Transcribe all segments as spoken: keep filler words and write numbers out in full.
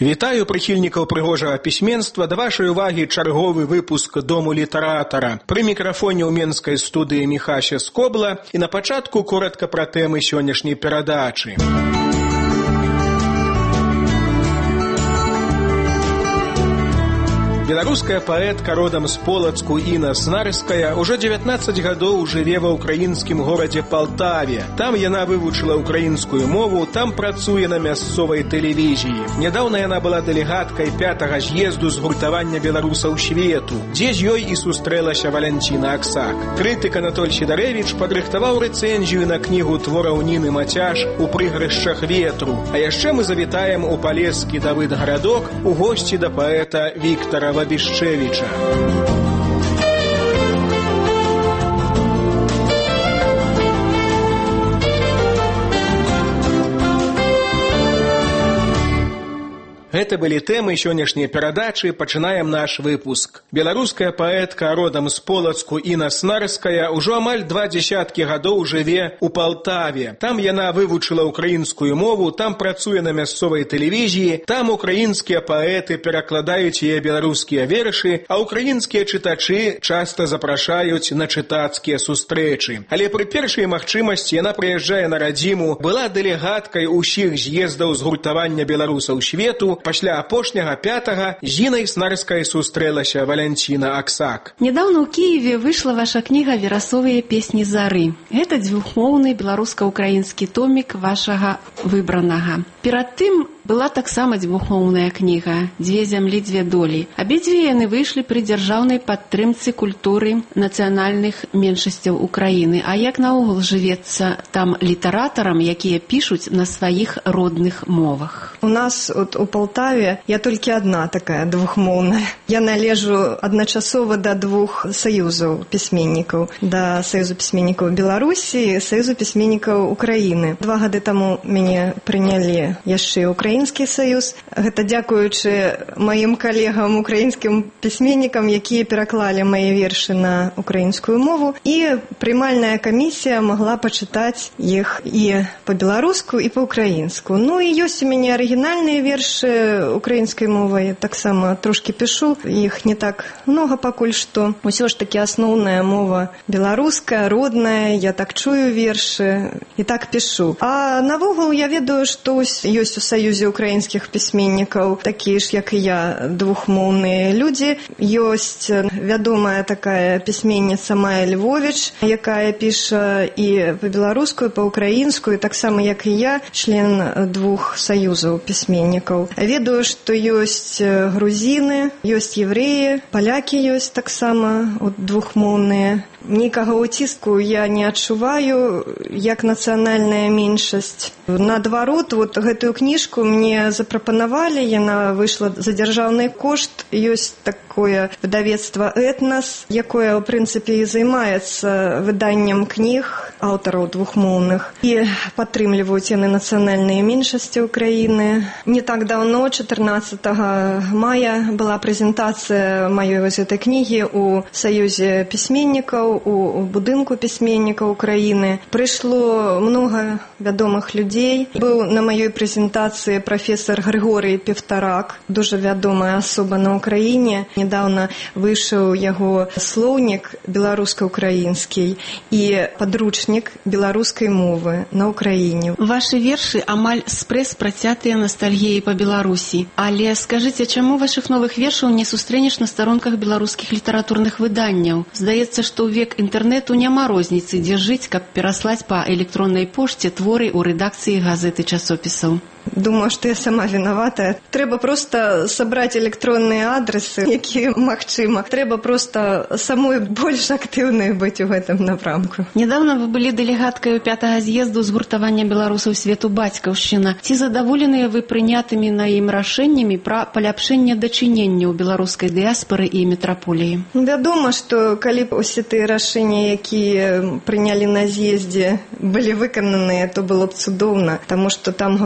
Вітаю прыхільнікаў прыгожага пісьменства, да вашай увагі чарговы выпуск Дому літаратара. Пры мікрафоне ў менскай студыі Міхася Скобла і на пачатку коратка пра тэмы сённяшняй перадачы. Беларуская паэтка родам з Полацку Інна Снарская ўжо дзевятнаццаць гадоў жыве ва ўкраінскім горадзе Палтаве. Там яна вывучыла ўкраінскую мову, там працуе на мясцовай тэлевізіі. Нядаўна яна была дэлегаткай пятага з'езду згуртавання беларусаў свету, дзе з ёй і сустрэлася Валянціна Аксак. Крытык Анатоль Сідарэвіч падрыхтаваў рэцэнзію на кнігу твораў Ніны Мацяш «У прыгрышчах ветру». А яшчэ мы завітаем у палескі Давыд Гарадок у госці да паэта Віктара Вабішчэвіча. Гэта былі тэмы сённяшняй перадачы, пачынаем наш выпуск. Беларуская паэтка родам з Полацку Інна Снарская ўжо амаль два дзесяткі гадоў жыве ў Палтаве. Там яна вывучыла ўкраінскую мову, там працуе на мясцовай тэлевізіі, там украінскія паэты перакладаюць яе беларускія вершы, а украінскія чытачы часта запрашаюць на чытацкія сустрэчы. Але пры першай магчымасці яна прыязджае на радзіму, была дэлегаткай усіх з'ездаў згуртавання беларусаў свету. Пасля апошняга пятага з Іннай Снарскай сустрэлася Валянціна Аксак. Нядаўна ў Кіеве выйшла ваша кніга «Верасовыя песні зары». Гэта дзвюхмоўны беларуска-украінскі томік вашага выбранага. Перад тым была таксама дзвюхмоўная кніга «Дзве зямлі, дзве долі». Абедзве яны выйшлі пры дзяржаўнай падтрымцы культуры нацыянальных меншасцяў Украіны. А як наогул жывецца там літаратарам, якія пішуць на сваіх родных мовах? У нас от, у Полтаве я толькі адна такая двухмоўная. Я належу адначасова да двух саюзаў пісьменнікаў. Да Саюзу пісьменнікаў Беларусі і Саюзу пісьменнікаў Украіны. Два гады таму мяне прынялі яшчэ Украінскі саюз. Гэта дзякуючы маім калегам, украінскім пісьменнікам, якія пераклалі мае вершы на украінскую мову. І прымальная камісія магла пачытаць іх і па-беларуску, і па-украінску. Ну і ёсць у мяне арыгінальныя вершы украінскай мовай. Таксама трошкі пішу. Іх не так многа пакуль што. Усё ж такі асноўная мова беларуская, родная. Я так чую вершы і так пішу. А навогул я ведаю, што ёсць у Саюзе украінскіх пісьменнікаў такія ж, як і я, двухмоўныя людзі. Ёсць вядомая такая пісьменніца Майя Львовіч, якая піша і па-беларуску, і па-украінску, і таксама, як і я, член двух саюзаў пісьменнікаў. Ведаю, што ёсць грузіны, ёсць евреі, палякі ёсць таксама двухмоўныя. Нікага ўціску я не адчуваю як нацыянальная меншасць. Наадварот, вот гэтую кніжку мне запрапанавалі, яна выйшла за дзяржаўны кошт. Ёсць такое выдавецтва «Этнас», якое, ў прынцыпе, і займаецца выданнем кніг аўтараў двухмоўных. І падтрымліваюць яны нацыянальныя меншасці Украіны. Не так даўно, чатырнаццатага мая, была прэзентацыя маёй вось гэтай кнігі ў Саюзе пісьменнікаў, у будынку пісьменнікаў Украіны. Прыйшло многа вядомых людзей. Быў на маёй прэзентацыі прафесар Грыгорый Певтарак, дуже вядомая асоба на Украіне. Нядаўна выйшаў яго слоўнік беларуска-украінскі і падручнік беларускай мовы на Украіне. Вашы вершы амаль спрэс працятыя ностальгіяй па Беларусі. Але скажыце, чаму вашых новых вершаў не сустрэнеш на старонках беларускіх літаратурных выданняў? Здаецца, што ў век інтэрнэту няма розніцы, дзе жыць, каб пераслаць па электроннай пошце творы ў рэдакцыі газет і часопісаў. Думаю, што я сама вінаватая. Трэба проста сабраць электронныя адрэсы, якія магчыма. Трэба проста самой больш актыўнай быць у гэтым напрамку. Нядаўна вы былі дэлегаткай у пятага з'езду згуртавання беларусаў свету бацькаўшчына. Ці задаволеныя вы прынятымі на ім рашэннямі пра паляпшэнне дачынення ў беларускай дыяспары і метраполіі? Вядома, што калі б усе тыя рашэнні, якія прынялі на з'ездзе, былі выкананыя, то было б цудоўна, таму што там гаварылася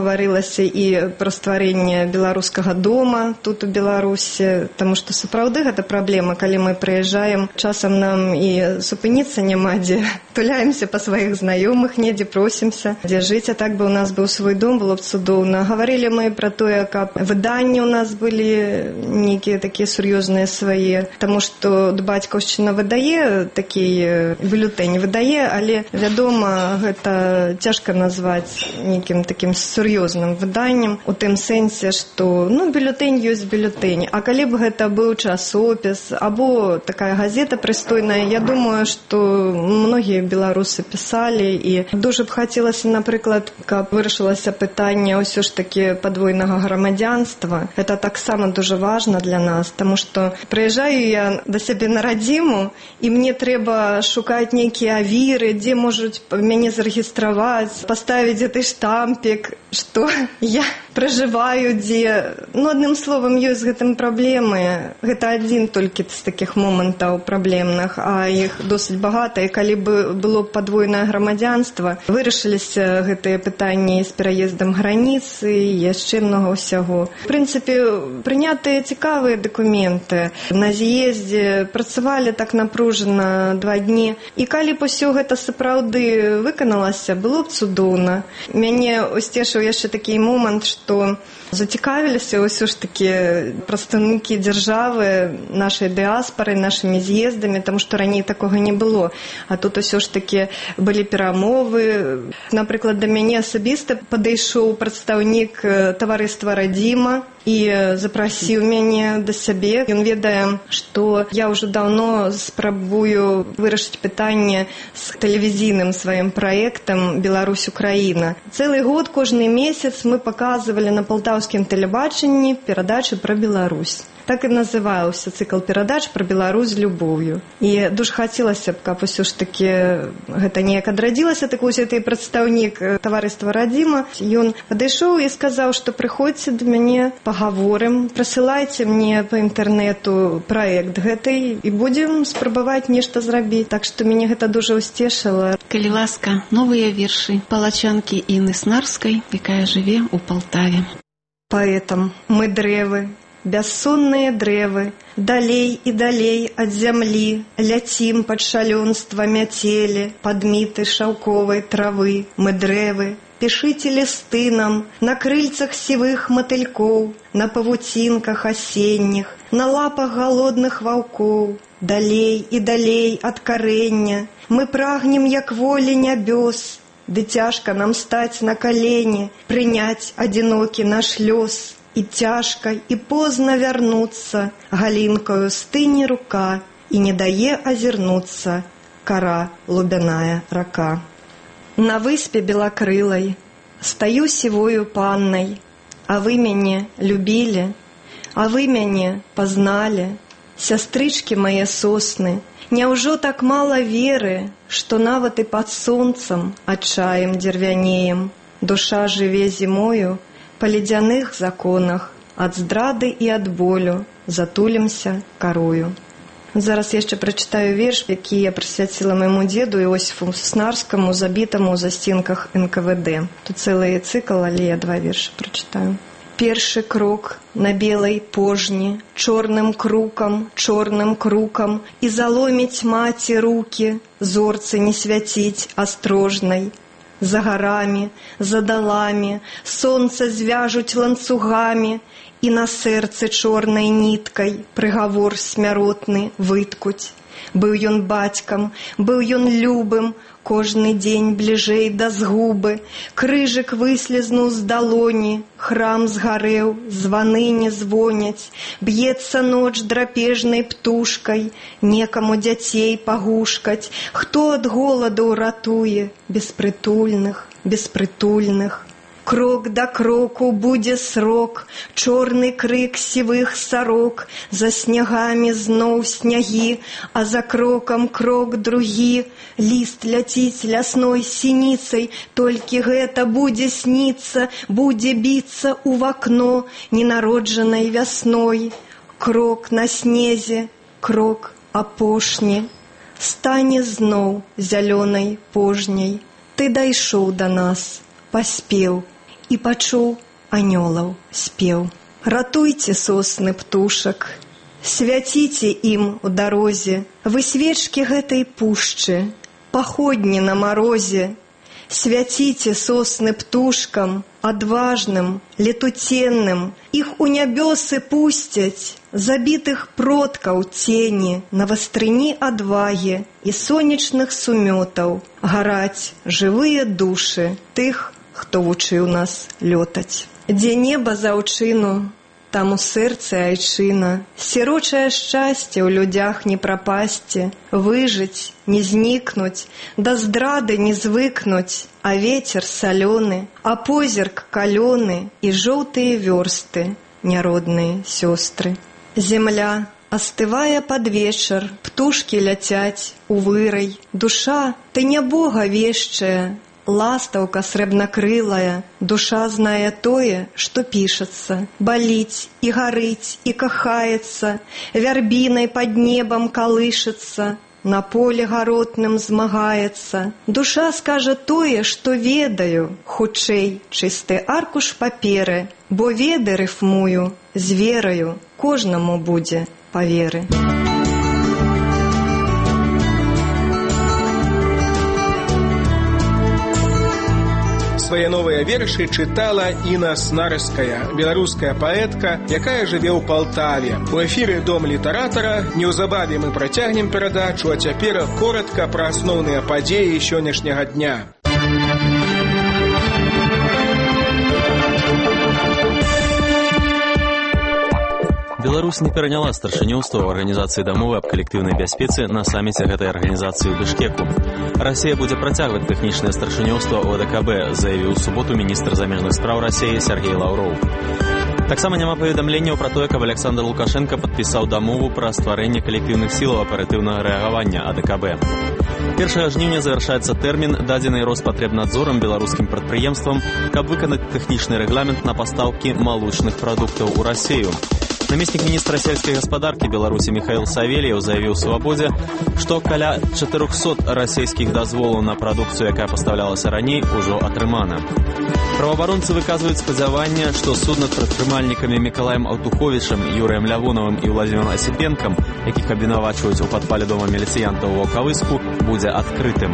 гаворылася і пра стварэнне беларускага дома тут у Беларусі, таму што сапраўды гэта праблема, калі мы прыязджаем, часам нам і супыніцца няма дзе, туляемся па сваіх знаёмых, недзе просімся, дзе жыць, а так бы у нас быў свой дом, было б цудоўна. Гаварылі мы пра тое, каб выданні у нас былі нейкія такія сур'ёзныя свае, таму што бацькаўшчына выдае такі бюлетэнь, выдае, але, вядома, гэта цяжка назваць нейкім такім сур'ёзным выданнем, у тым сэнсе, што, ну, бюлетэнь ёсць бюлетэнь, а калі б гэта быў часопіс, або такая газета прыстойная, я думаю, што многія беларусы пісалі, і дуже б хацелася, напрыклад, каб вырашылася пытанне ўсё ж такі падвойнага грамадзянства. Гэта таксама дуже важна для нас, таму што прыязджаю я да сябе на радзіму, і мне трэба шукаць нейкія авіры, дзе можуць мяне зарэгістраваць, паставіць гэты штампік, што я пражываю, дзе... Ну, адным словам, ёсць з гэтым праблемы. Гэта адзін толькі з такіх момантаў праблемных, а іх досыць багата. І калі бы было падвойнае грамадзянства, вырашыліся гэтыя пытанні з пераездам граніцы і яшчэ многа ўсяго. В прынцыпе, прынятыя цікавыя дакументы. На з'ездзе працавалі так напружана два дні. І калі б усё гэта сапраўды выканалася, было б цудоўна. Мяне усцешыў яшчэ такі момант, што зацікавіліся ўсё ж такі прадстаўнікі дзяржавы, нашай дыаспары, нашымі з'ездамі, таму што раней такога не было. А тут усё ж такі былі перамовы. Напрыклад, да мяне асабіста падышоў прадстаўнік таварыства «Радзіма» і запрасіў мяне да сябе. Ён ведае, што я ўжо даўно спрабую вырашыць пытанне з тэлевізійным сваім праектам «Беларусь-Украіна». Цэлы год, кожны месяц мы паказвалі на палтаўскім тэлебачанні перадачы пра Беларусь. Так і называўся цыкл перадач пра Беларусь з любоўю. І дуже хацелася б, каб усё ж такі гэта неяк адрадзілася, так вось гэты прадстаўнік таварыства «Радзіма». Ён падышоў і сказаў, што прыходзьце да мяне, пагаворым, прысылайце мне па інтэрнэту праект гэтай і будзем спрабаваць нешта зрабіць. Так што мяне гэта дуже ўсцешыла. Калі ласка, новыя вершы палачанкі Інны Снарскай, якая жыве ў Палтаве. Паэтам мы дрэвы, бяссонныя дрэвы, далей і далей ад зямлі, ляцім пад шалёнства мяцелі, падміты шаўковай травы. Мы дрэвы, пішыце лісты нам на крыльцах сівых матылькоў, на павуцінках асенніх, на лапах галодных ваўкоў. Далей і далей ад карэння мы прагнем, як волі нябёс, ды цяжка нам стаць на калені, прыняць адзінокі наш лёс. І цяжка, і позна вярнуцца, галінкаю стыне рука, і не дае азірнуцца кара лубяная рака. На выспе белакрылай стаю сівою паннай, а вы мяне любілі, а вы мяне пазналі, сястрычкі мае сосны. Няўжо так мала веры, што нават і пад сонцам адчаем дзервянеем. Душа жыве зімою па ледзяных законах, ад здрады і ад болю затулімся карою. Зараз яшчэ прачытаю верш, які я прысвяціла майму дзеду Іосіфу Снарскаму, забітаму ў засценках эн ка вэ дэ. Тут цэлы цыкл, але я два вершы прачытаю. Першы крок на белай пожні, чорным крукам, чорным крукам, і заломіць маці рукі, зорцы не свяціць астрожнай. За гарамі, за даламі, сонца звяжуць ланцугамі, і на сэрцы чорнай ніткай прыгавор смяротны выткуць. Быў ён бацькам, быў ён любым, кожны дзень бліжэй да згубы. Крыжык выслізнуў з далоні, храм згарэў, званы не звоняць. Б'ецца ноч драпежнай птушкай, некаму дзяцей пагушкаць. Хто ад голаду ратуе беспрытульных, беспрытульных? Крок да кроку будзе срок, чорны крык сівых сарок, за снягамі зноў снягі, а за крокам крок другі. Ліст ляціць лясной сініцай, толькі гэта будзе сніцца, будзе біцца ў вакно ненароджанай вясной. Крок на снезе, крок апошні, стане зноў зялёнай пожняй. Ты дайшоў да нас, паспеў, і пачуў анёлаў спеў. Ратуйце сосны птушак, свяціце ім у дарозе, вы свечкі гэтай пушчы, паходні на марозе. Свяціце сосны птушкам, адважным, летуценным, іх у нябёсы пусцяць, забітых продкаў цені, на вастрыні адвагі і сонечных сумётаў, гараць жывыя душы тых, хто вучыў нас лётаць. Дзе неба заўчыну, там у сэрцы айчына, сірочае шчасце ў людзях не прапасці, выжыць, не знікнуць, да здрады не звыкнуць, а вецер салёны, а позірк калёны і жоўтыя вёрсты, няродныя сёстры. Земля астывае пад вечар, птушкі ляцяць у вырай, душа, ты не Бога вешчая, ластаўка срэбнакрылая, душа знае тое, што пішацца, баліць і гарыць і кахаецца, вярбінай пад небам калышацца, на поле гаротным змагаецца. Душа скажа тое, што ведаю, хутчэй чысты аркуш паперы, бо веды рыфмую, з вераю, кожнаму будзе па веры. Свае новыя вершы чытала Інна Снарская, беларуская паэтка, якая жыве ў Палтаве. У эфіры «Дом літаратара» неўзабаве мы працягнем перадачу, а цяпер коратка пра асноўныя падзеі сённяшняга дня. Беларусь не пераняла старшынёўства ў арганізацыі дамовы аб калектыўнай бяспецы на саміце гэтай арганізацыі ў Бішкеку. Расія будзе працягваць тэхнічнае старшынёўства ў АДКБ, заявіў у суботу міністр замежных спраў Расіі Сергей Лаўроў. Таксама няма паведамленняў пра тое, каб Александр Лукашенко падпісаў дамову пра стварэнне калектыўных сілаў аператыўнага рэагавання АДКБ. першага жніўня завяршаецца тэрмін, дадзены Роспатребнадзорам беларускім прадпрыемствам, каб выканаць тэхнічны рэгламент на пастаўкі малочных прадуктаў у Расію. Намеснік міністра сельскай гаспадаркі Беларусі Михаил Савельев заявіў «Свабодзе», што каля чатырохсот расійскіх дазволаў на прадукцыю, якая пастаўлялася раней, ужо атрымана. Праваабаронцы выказваюць спадзяванне, што суд над прадпрымальнікамі Мікалаем Аўтуховічам, Юрыем Лявонавым і Владзімірам Асіпенкам, якіх абвінавачваюць у падпале дома міліцыянтаў у Ваўкавыску, будзе адкрытым.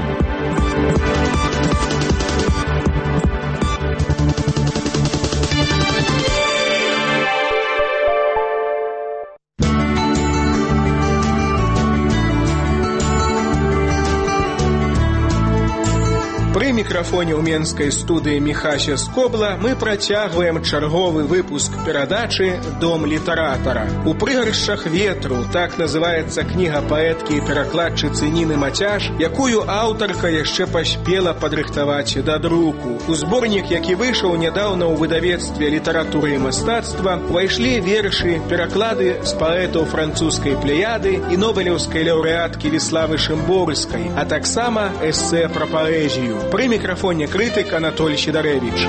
Пры мікрафоне ў менскай студыі Міхася Скобла мы працягваем чарговы выпуск перадачы «Дом літаратара». У прыгаршчах ветру, так называецца кніга паэткі і перакладчыцы Ніны Мацяш, якую аўтарка яшчэ паспела падрыхтаваць да друку. У зборнік, які выйшаў нядаўна ў выдавецтве літаратуры і мастацтва, увайшлі вершы, пераклады з паэтаў французскай плеяды і нобелеўскай лаўрэаткі Віславы Шымборскай, а таксама эсэ пра паэзію. Пры мікрафоне крытык Анатоль Сідарэвіч.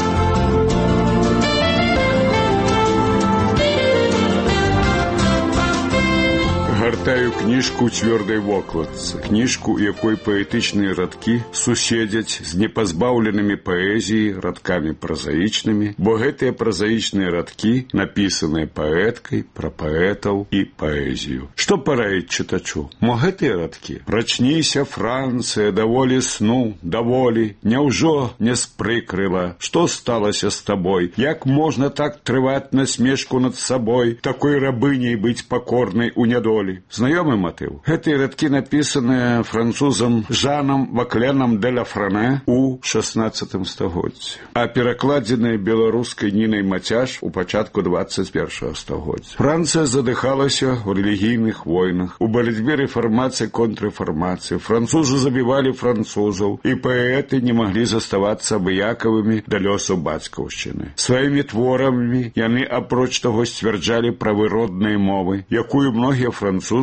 Гартаю кніжку ў цвёрдай вокладцы, кніжку, якой паэтычныя радкі суседзяць з непазбаўленымі паэзіі радкамі празаічнымі, бо гэтыя празаічныя радкі напісаныя паэткай пра паэтаў і паэзію. Што параіць чытачу? Мо гэтыя радкі? Прачніся, Францыя, даволі сну, даволі, няўжо не спрыкрыла? Што сталася з табой? Як можна так трываць насмешку над сабой, такой рабыняй быць пакорнай у нядолі? Знаёмы матыў. Гэтыя радкі напісаныя французам Жанам Вакленам де ла Фране у шаснаццатым стагоддзі, а перакладзеныя беларускай Нінай Мацяш у пачатку дваццаць першага стагоддзя. Францыя задыхалася ў рэлігійных войнах, у барацьбе рэфармацыі контррэфармацыі. Французы забівалі французаў, і паэты не маглі заставацца абыякавымі да лёсу бацькаўшчыны. Сваімі творамі яны, апроч таго, сцвярджалі правы роднай мовы, якую многія французы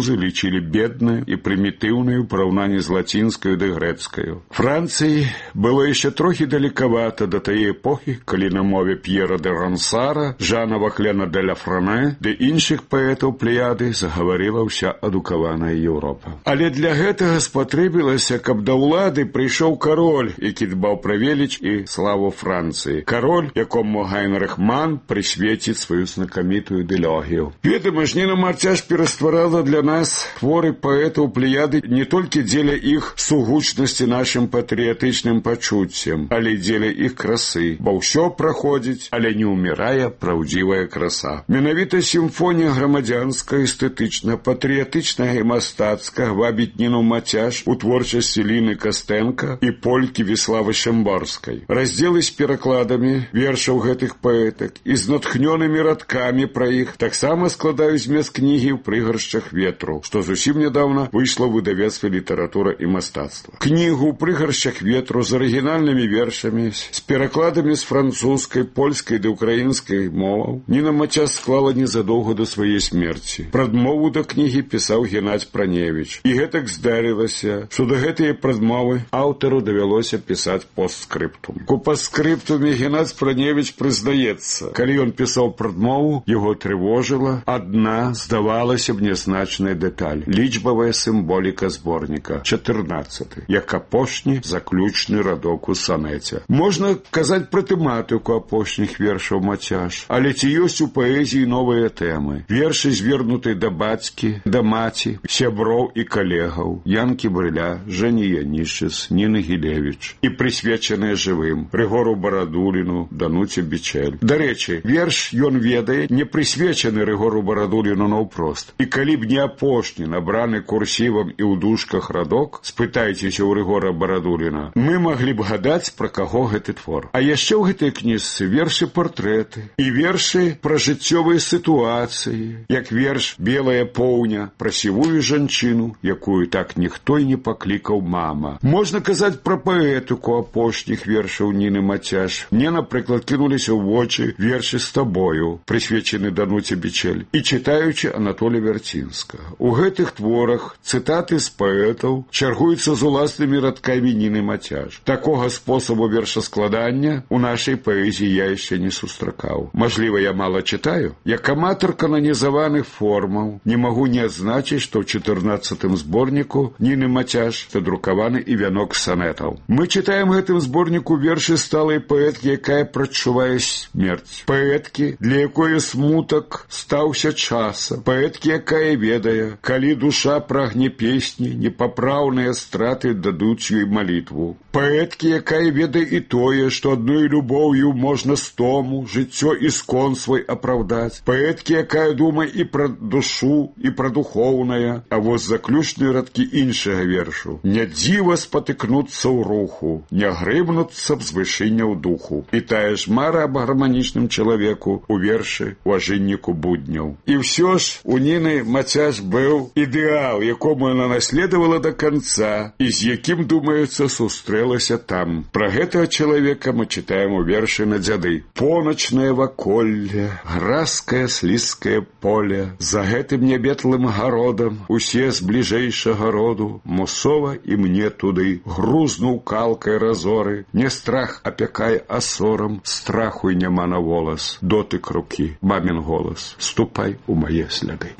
французы лічылі беднай і прымітыўнай у параўнанні з лацінскай ды грэцкай. Францыі было яшчэ трохі далекавата да тае эпохі, калі на мове П'ера де Рансара, Жана Вахлена де ля Фране ды іншых паэтаў плеяды загаварыла ўся адукаваная Еўропа. Але для гэтага спатрэбілася, каб да ўлады прыйшоў кароль, які дбаў пра веліч і славу Францыі. Кароль, якому Гайнрых Ман прысвеціць сваю знакамітую дылогію. Ведама ж, Ніна Мацяш перастварала для нас творы паэтаў плеяды не толькі дзеля іх сугучнасці нашым патрыятычным пачуццем, але дзеля іх красы, бо ўсё праходзіць, але не ўмірае праўдзівая краса. Менавіта сімфонія грамадзянская, эстэтычна, патрыятычная і мастацкая вабіць Ніну Мацяш у творчасці Ліны Кастэнка і полькі Віславы Шэмборскай. Раздзелы з перакладамі вершаў гэтых паэтак і з натхнёнымі радкамі пра іх таксама складаюць змест кнігі ў прыгаршчах ветру, што зусім нядаўна выйшла ў выдавецтве літаратура і мастацтва. Кнігу ў прыгаршчах ветру з арыгінальнымі вершамі, з перакладамі з французскай, польскай ды ўкраінскай моваў Ніна Мацяш склала незадоўга да сваёй смерці. Прадмову да кнігі пісаў Геннадзь Праневіч. І гэтак здарылася, што да гэтыя прадмовы аўтару давялося пісаць постскрыптум. У постскрыптуме Геннадзь Праневіч прызнаецца, калі ён пісаў прадмову, яго трывожыла адна, здавалася б, нязначная дэталь — лічбавая сімволіка зборніка чатырнаццаты, як апошні заключны радок у санэце. Можна казаць пра тэматыку апошніх вершаў Мацяш, але ці ёсць у паэзіі новыя тэмы? Вершы звернуты да бацькі, да маці, сяброў і калегаў, Янкі Брыля, Жэні Янішчыс, Ніны Гілевіч, і прысвечаныя жывым Рыгору Барадуліну, Дануце Бичель. Дарэчы, верш ён ведае, не прысвечаны Рыгору Барадуліну наўпрост. І калі б не апошні, набраны курсівам і ў дужках радок, спытайцеся ў Рыгора Барадуліна, мы маглі б гадаць, пра каго гэты твор. А яшчэ ў гэтай кніжцы вершы-партрэты і вершы пра жыццёвыя сітуацыі, як верш «Белая поўня» пра сівую жанчыну, якую так ніхто і не паклікаў мама. Можна казаць пра паэтыку апошніх вершаў Ніны Мацяш. Мне, напрыклад, кінуліся ў вочы вершы «З табою», прысвечаны Дануце Бичель, і чытаючы Анатолія Вярцінскага. У гэтых творах цытаты з паэтаў чаргуюцца з уласнымі радкамі Ніны Мацяш. Такога спосабу вершаскладання у нашай паэзіі я яшчэ не сустракаў. Мажліва, я мала чытаю? Як аматар кананізаваных формаў не магу не адзначыць, што ў чатырнаццатым зборніку Ніны Мацяш задрукаваны і вянок санэтаў. Мы чытаем гэтым зборніку вершы сталай паэткі, якая прачувае смерць. Паэткі, для якой смутак стаўся часам. Паэткі, якая ведае, калі душа прагне песні, непапраўныя страты дадуць ёй малітву. Паэткі, якая ведае і тое, што адной любоўю можна стому, жыццё і скон свой апраўдаць. Паэткі, якая думае і пра душу, і пра духоўнае, а вось заключныя радкі іншага вершу. Не дзіва спатыкнуцца ў руху, не грыбнуцца б з вышыняў духу. І тая ж мара аб гарманічным чалавеку у вершы у ажынніку будняў. І ўсё ж у Ніны Мацяш быў ідэал, якому яна наследавала да канца і з якім, думаецца, сустрэлася там. Пра гэтага чалавека мы чытаем у вершы на дзяды. Поначнае ваколле, гразкае слізкае поле, за гэтым нябетлым гародам усе з бліжэйшага роду, мусова і мне туды, грузнуў калкай разоры, не страх апякае, а сорам, страху і няма на волас, дотык рукі, мамін голас, ступай у мае сляды.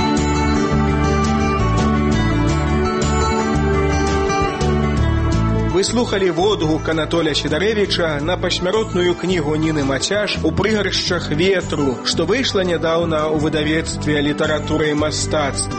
Вы слухали водгук Анатолія Сідарэвіча на пасмяротную кнігу Ніны Мацяш «У прыгаршчах ветру», што выйшла нядаўна ў выдавецтве літаратуры і мастацтва.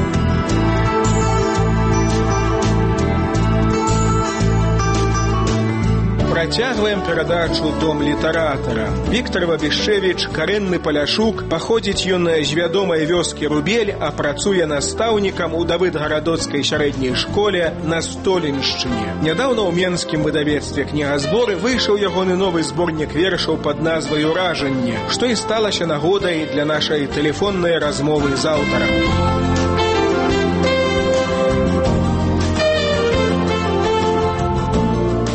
Працягваем перадачу «Дом літаратара». Віктор Вабішчэвіч, карэнны паляшук, паходзіць ён з вядомай вёскі Рубель, а працуе настаўнікам у давыдгарадоцкай сярэдняй школе на Столеншчыне. Нядаўна ў менскім выдавецтве кнігазборы выйшаў ягоны новы зборнік вершаў пад назвай «Уражанне», што і сталася нагодай для нашай тэлефоннай размовы з аўтарам. Віктор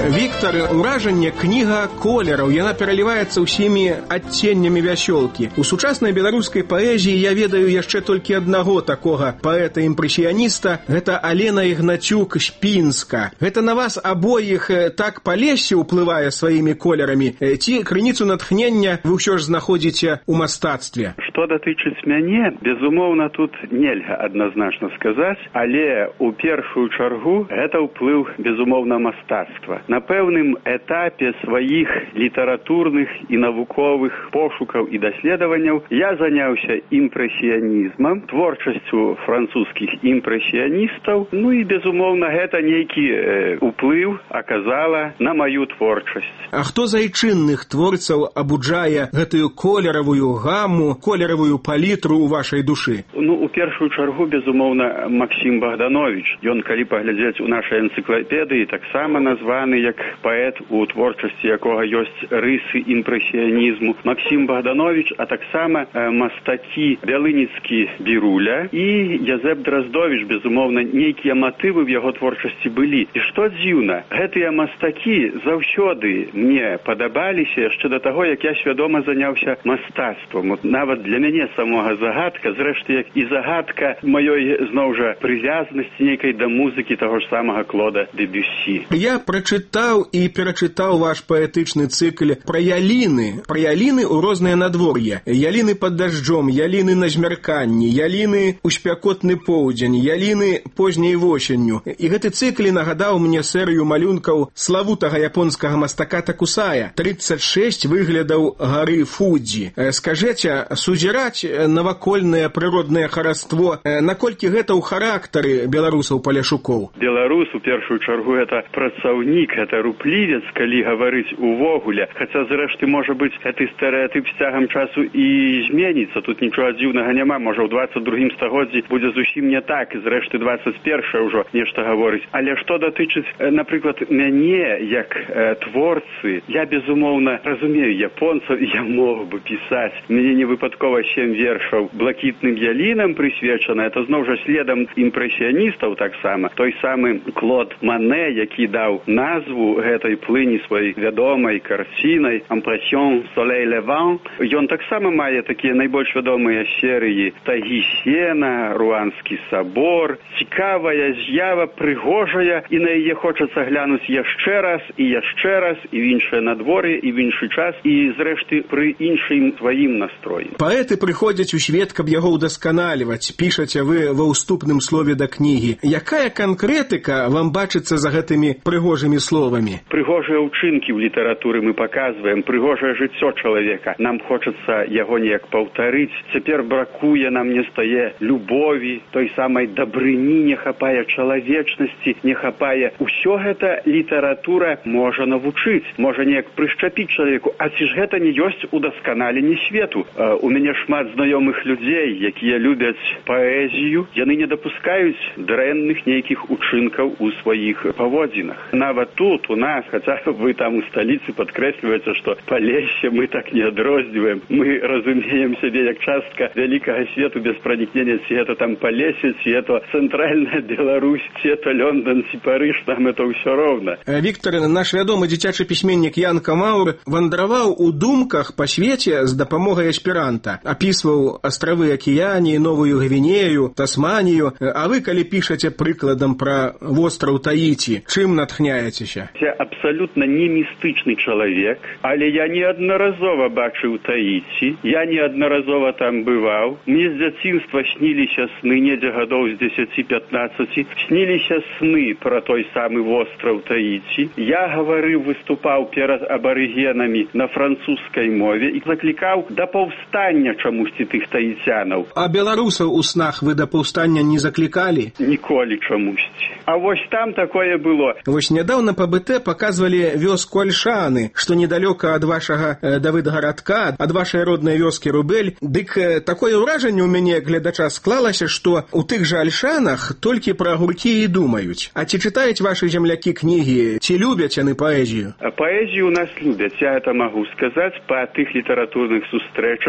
Віктор, уражанне кніга колераў, яна пераліваецца ўсімі адценнямі вясёлкі. У сучаснай беларускай паэзіі я ведаю яшчэ толькі аднаго такога паэта-імпрэсіяніста, гэта Алена Ігнацюк Шпінска. Гэта на вас абоіх так палессе ўплывае сваімі колерамі, ці крыніцу натхнення вы ўсё ж знаходзіце ў мастацтве? Што датычыць мяне, безумоўна, тут нельга адназначна сказаць, але у першую чаргу гэта ўплыў, безумоўна, мастацтва. На пэўным этапе сваіх літаратурных і навуковых пошукаў і даследаванняў я заняўся імпрэсіянізмам, творчасцю французскіх імпрэсіяністаў, ну і, безумоўна, гэта нейкі э, ўплыў аказала на маю творчасць. А хто з айчынных творцаў абуджае гэтую колеравую гамму, колеравую палітру ў вашай душы? Ну, у першую чаргу, безумоўна, Максім Богданович. Ён, калі паглядзець у нашай энцыклапедыі, таксама названы як паэт, у творчасці якога ёсць рысы імпрэсіянізму. Максім Богданович, а таксама э, мастакі Бялыніцкі Біруля і Язэп Драздовіч, безумоўна, нейкія матывы в яго творчасці былі. І што дзіўна, гэтыя мастакі заўсёды мне падабаліся яшчэ да таго, як я свядома заняўся мастацтвам. От нават для мяне самога загадка, зрэшты, як і загадка маёй, зноў жа, прывязнасці нейкай да музыкі таго ж самага Клода Дебюссі. Я прачытаў і перачытаў ваш паэтычны цыкл пра яліны, пра яліны ў розныя надвор'е. Яліны пад дажджом, яліны на змярканні, яліны ў спякотны поўдзень, яліны позняй восенню. І гэты цыкл нагадаў мне серыю малюнкаў славутага японскага мастака Такусая. трыццаць шэсць выглядаў гары Фудзі. Скажэце, сузіраць навакольнае прыроднае хараство, наколькі гэта ў характары беларусаў-паляшукоў? Беларус, у першую чаргу, гэта працаўнік, гэта руплівец, калі гаварыць увогуле. Хаця, зрэшты, можа быць, гэты стэрэатып з цягам часу і зменіцца. Тут нічога дзіўнага няма. Можа, ў дваццаць другім стагоддзі будзе зусім не так, і зрэшты дваццаць першае ўжо нешта гаворыць. Але што датычыць, напрыклад, мяне, як э, творцы, я, безумоўна, разумею японцаў, і я мог бы пісаць. Мяне не выпадкова сем вершаў блакітным ялінам прысвечана. Это зноў жа следам імпрэсіяністаў таксама. Той самы Клод Мане, які даў назву гэтай плыні сваёй вядомай карцінай «Impression Soleil Levant». Ён таксама мае такія найбольш вядомыя серыі «Тагі сена», «Руанскі сабор». Цікавая з'ява, прыгожая, і на яе хочацца глянуць яшчэ раз і яшчэ раз, і в іншае надвор'е, і в іншы час, і, зрэшты, пры іншым сваім настроі. Паэты прыходзяць у свет, каб яго ўдасканаліваць. Пішаце вы ва ўступным слове да кнігі. Якая канкрэтыка вам бачыцца за гэтымі прыгожымі словамі? Прыгожыя ўчынкі ў літаратуры мы паказваем, прыгожае жыццё чалавека. Нам хочацца яго неяк паўтарыць. Цяпер бракуе нам не стае любові, той самай дабрыні, не хапае чалавечнасці, не хапае. Усё гэта літаратура можа навучыць, можа неяк прышчапіць чалавеку. А ці ж гэта не ёсць удасканаленне свету? Э, у мяне шмат знаёмых людзей, якія любяць паэзію, яны не дапускаюць дрэнных нейкіх учынкаў у сваіх паводзінах. Нават тут у нас, хаця вы там у сталіцы падкрэсліваеце, што палессе мы так не адрозніваем. Мы разумеем сябе як частка вялікага свету без пранікнення, ці это там палессе, ці это цэнтральная Беларусь, ці это Лондон, ці Парыж, нам это ўсё роўна. Віктор, наш вядомы дзіцячы пісьменнік Ян Камаур вандраваў у думках па свеце з дапамогай эсперанта. Апісваў астравы Акіяніі, Новую Гвінею, Тасманію. А вы, калі пішаце прыкладам пра востраў Таіці, чым натхняецеся? Я абсалютна не містычны чалавек, але я неаднаразова бачыў Таіці, я неаднаразова там бываў. Мне з дзяцінства сніліся сны, недзе гадоў з дзесяці-пятнаццаці, сніліся сны пра той самы востраў Таіці. Я гаварыў, выступаў перад абарыгенамі на французскай мове і заклікаў да паўстання чамусьці тых таіцянаў. А беларусаў у снах вы да паўстання не заклікалі? Ніколі чамусьці. А вось там такое было. Вось нядаўна па бэ тэ паказвалі вёску Альшаны, што недалёка ад вашага э, Давыдгарадка, ад вашай роднай вёскі Рубель. Дык э, такое ўражанне ў мяне гледача склалася, што у тых жа Альшанах толькі пра агуркі і думаюць. А ці чытаюць вашы землякі кнігі, ці любяць яны паэзію? А паэзію у нас любяць, я это магу сказаць па тых літаратурных сустрэчах, якія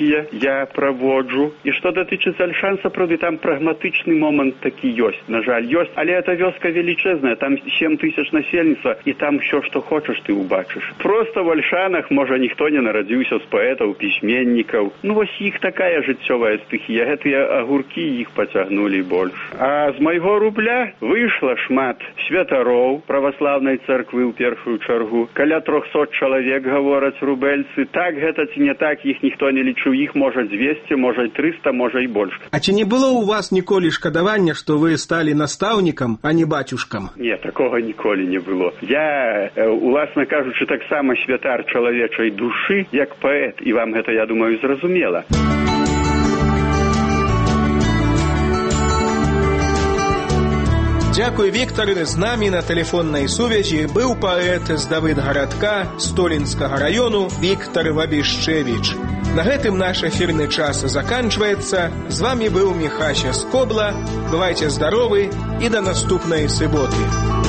якія я праводжу. І што датычыцца Альшан, сапраўды там прагматычны момант такі ёсць, на жаль, ёсць, але эта вёска велічэзная, там сем тысяч насельніцтва, і там ўсё, што хочаш, ты ўбачыш. Проста в Альшанах, можа, ніхто не нарадзіўся з паэтаў, пісьменнікаў. Ну, вось іх такая жыццёвая стыхія, гэтыя агуркі іх пацягнулі больш. А з майго рубля выйшла шмат святароў праваслаўнай царквы ў першую чаргу. Каля трохсот чалавек, гавораць рубельцы. Так гэта ці не так, іх ніхто не лічыў, іх можа дзвесце, можа і трыста, можа і больш. А ці не было ў вас ніколі шкадавання, што вы сталі настаўнікам, а не бацюшкам? Не, такога ніколі не было. Я, уласна кажучы, таксама святар чалавечай душы, як паэт, і вам гэта, я думаю, зразумела. Дзякуй, Віктары, з намі на тэлефоннай сувязі быў паэт з Давыдгарадка Столінскага раёну Віктар Вабішчэвіч. На гэтым наш эфірны час заканчваецца. З вамі быў Міхася Скобла. Бывайце здаровы і да наступнай суботы.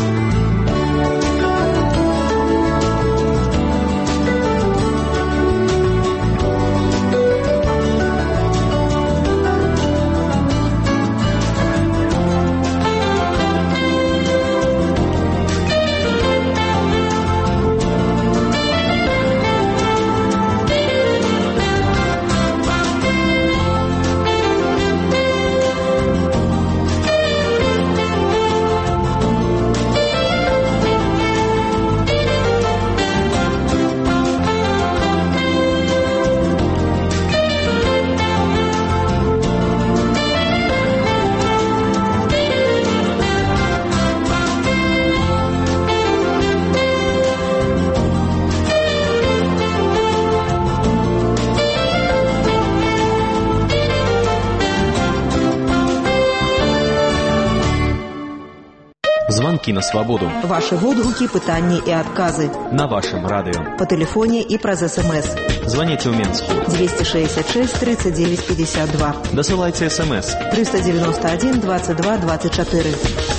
Звонки на свободу. Ваши отгуки, пытания и отказы. На вашем радио. По телефоне и праз СМС. Звоните в Минск. двести шестьдесят шесть тридцать девять пятьдесят два. Досылайте СМС. триста девяносто один двадцать два двадцать четыре.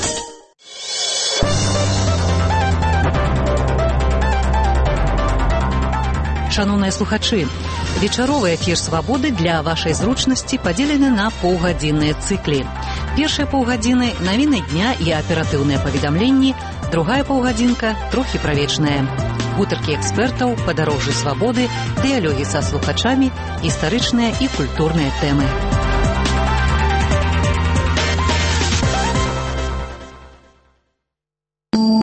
Шановныя слухачы, вечаровы эфір «Свабоды» для вашай зручнасці падзелены на паўгадзінныя цыклі. Першыя паўгадзіны – навіны дня і аператыўныя паведамленні, другая паўгадзінка – трохі правечная. Гутаркі экспертаў, падарожжы свабоды, дыялогі са слухачамі, гістарычныя і культурныя тэмы.